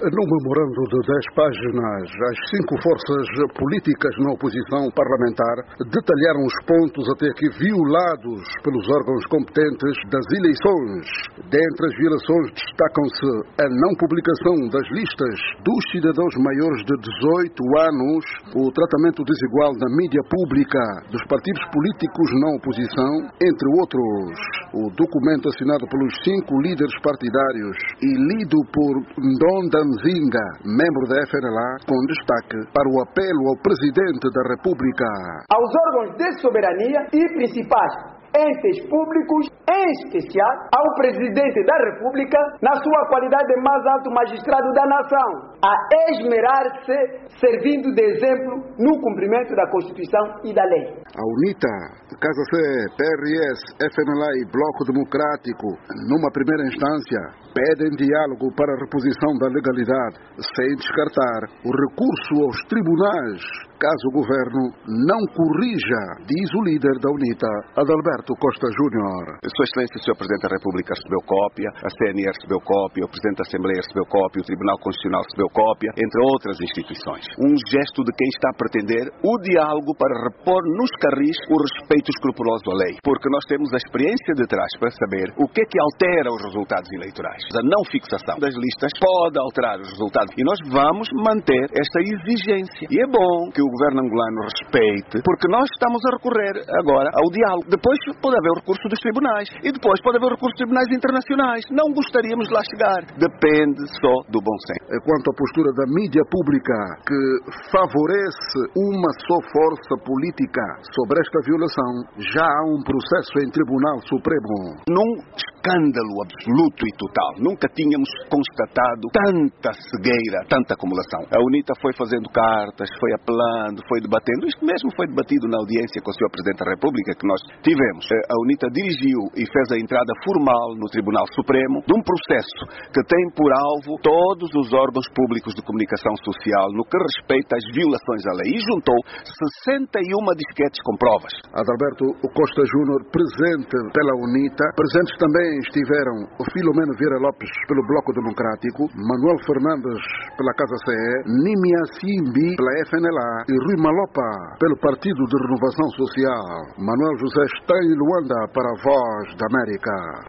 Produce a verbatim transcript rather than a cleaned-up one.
Num memorando de dez páginas, as cinco forças políticas na oposição parlamentar detalharam os pontos até aqui violados pelos órgãos competentes das eleições. Dentre as violações destacam-se a não publicação das listas dos cidadãos maiores de dezoito anos, o tratamento desigual da mídia pública dos partidos políticos na oposição, entre outros. O documento assinado pelos cinco líderes partidários e lido por Ndonda Nzinga, membro da F N L A, com destaque para o apelo ao Presidente da República. Aos órgãos de soberania e principais entes públicos, em especial ao Presidente da República, na sua qualidade de mais alto magistrado da nação, a esmerar-se servindo de exemplo no cumprimento da Constituição e da lei. A UNITA, Casa C, P R S, F N L A e Bloco Democrático, numa primeira instância, pedem diálogo para a reposição da legalidade, sem descartar o recurso aos tribunais, caso o governo não corrija, diz o líder da UNITA, Adalberto Costa Júnior. Sua Excelência, o senhor Presidente da República recebeu cópia, a C N I recebeu cópia, o Presidente da Assembleia recebeu cópia, o Tribunal Constitucional recebeu cópia, entre outras instituições. Um gesto de quem está a pretender o diálogo para repor nos carris o respeito escrupuloso à lei. Porque nós temos a experiência de trás para saber o que é que altera os resultados eleitorais. A não fixação das listas pode alterar os resultados. E nós vamos manter esta exigência. E é bom que o governo angolano respeite, porque nós estamos a recorrer agora ao diálogo. Depois pode haver o recurso dos tribunais. E depois pode haver o recurso dos tribunais internacionais. Não gostaríamos de lá chegar. Depende só do bom senso. Quanto à postura da mídia pública, que favorece uma só força política sobre esta violação, já há um processo em Tribunal Supremo. Num escândalo absoluto e total. Nunca tínhamos constatado tanta cegueira, tanta acumulação. A UNITA foi fazendo cartas, foi apelando, foi debatendo. Isto mesmo foi debatido na audiência com o senhor Presidente da República que nós tivemos. A UNITA dirigiu e fez a entrada formal no Tribunal Supremo de um processo que tem por alvo todos os órgãos públicos de comunicação social no que respeita às violações à lei e juntou sessenta e uma disquetes com provas. Adalberto Costa Júnior, presente pela UNITA. Presentes também estiveram o Filomeno Vieira Lopes pelo Bloco Democrático, Manuel Fernandes pela Casa C E, Nímia Simbi pela F N L A e Rui Malopa pelo Partido de Renovação Social. Manuel José está em Luanda para a Voz da América.